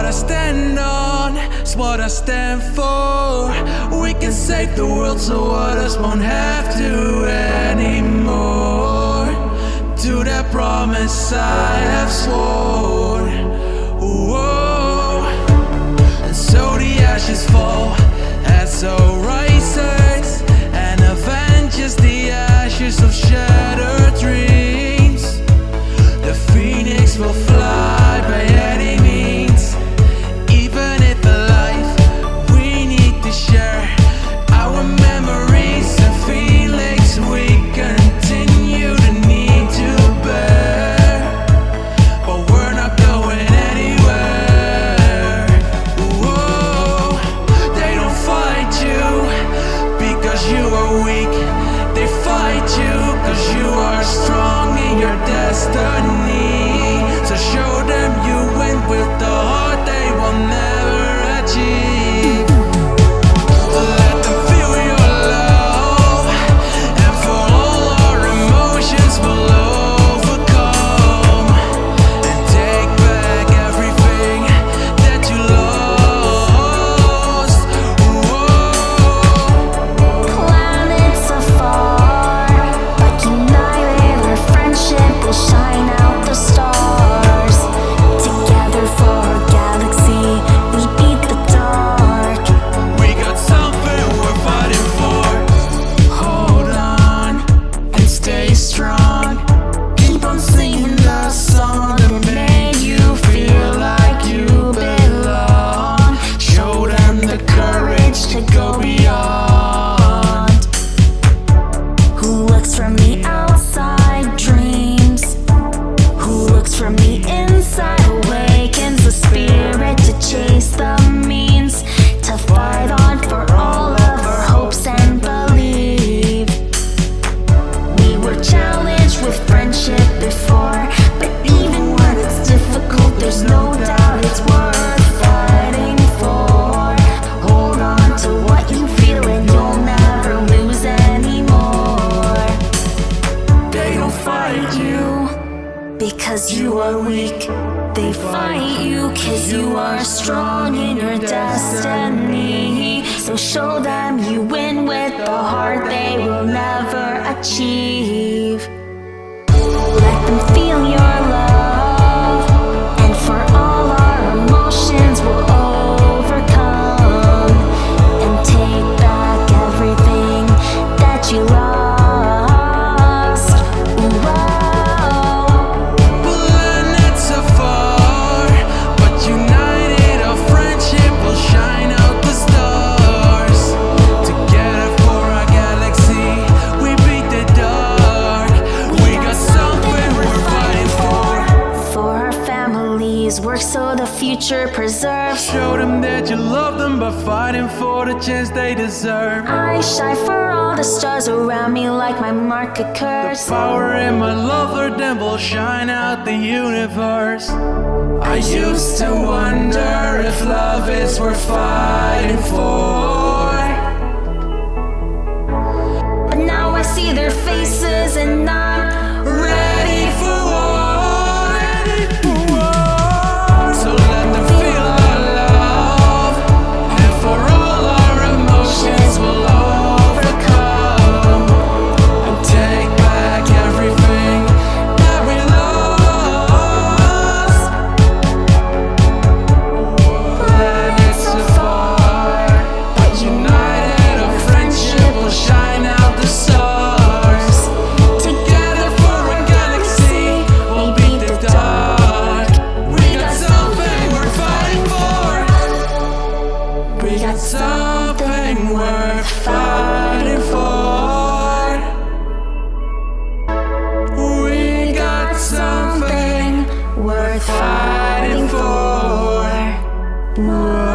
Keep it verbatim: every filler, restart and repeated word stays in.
I stand on, it's what I stand for. We can save the world so others won't have to anymore. To that promise I have sworn. Whoa. And so the ashes fall as so rises and avenges the ashes of shattered dreams. The phoenix will fly by any means. Even if alive, we need to share our memories and feelings we continue to need to bear. But we're not going anywhere. Whoa. They don't fight you because you are weak. They fight you cause you are strong in your destiny. So show them you win with the heart they will never achieve. Let them feel your love, and for all our emotions we'll overcome and take back everything that you lost. Whoa. Planets afar, but united our friendship will shine out the stars. Together for our galaxy, we beat the dark. We got something we're fighting for. Hold on and stay strong. Keep on singing the song that made you feel like you belong. Show them the courage to go beyond. Who looks from the outside dreams? Who looks from the inside awakens the spirit to chase the means, to fight on for all of our hopes and believe. We were challenged with friendship before, but even when it's difficult, there's no doubt it's worth fighting for. Hold on to what you feel and you'll never lose anymore. They don't fight you Because you are weak, they fight you cause you are strong in your destiny. So show them you win with the heart they will never achieve. Let them feel your love, and for all our emotions we'll overcome and take back everything that you lost. Whoa. Planets afar, but united our friendship will shine out the stars. Together for our galaxy, we beat the dark. We got something we're fighting for. For our families, work so the future preserves. Show them that you love them by fighting for the chance they deserve. I shine for all the stars around me like my mark occurs. Power in my love, Lord, then will shine out the universe. I used to wonder if love is worth fighting for. But now I see their faces and I'm Ready for war. So let them feel our love, and for all our emotions we'll overcome and take back everything that we lost. Planets afar, but united our friendship will shine out the stars. Together for a galaxy, we'll beat the dark. We got something we're fighting for. We got something worth fighting for. We got something worth fighting for. Whoa.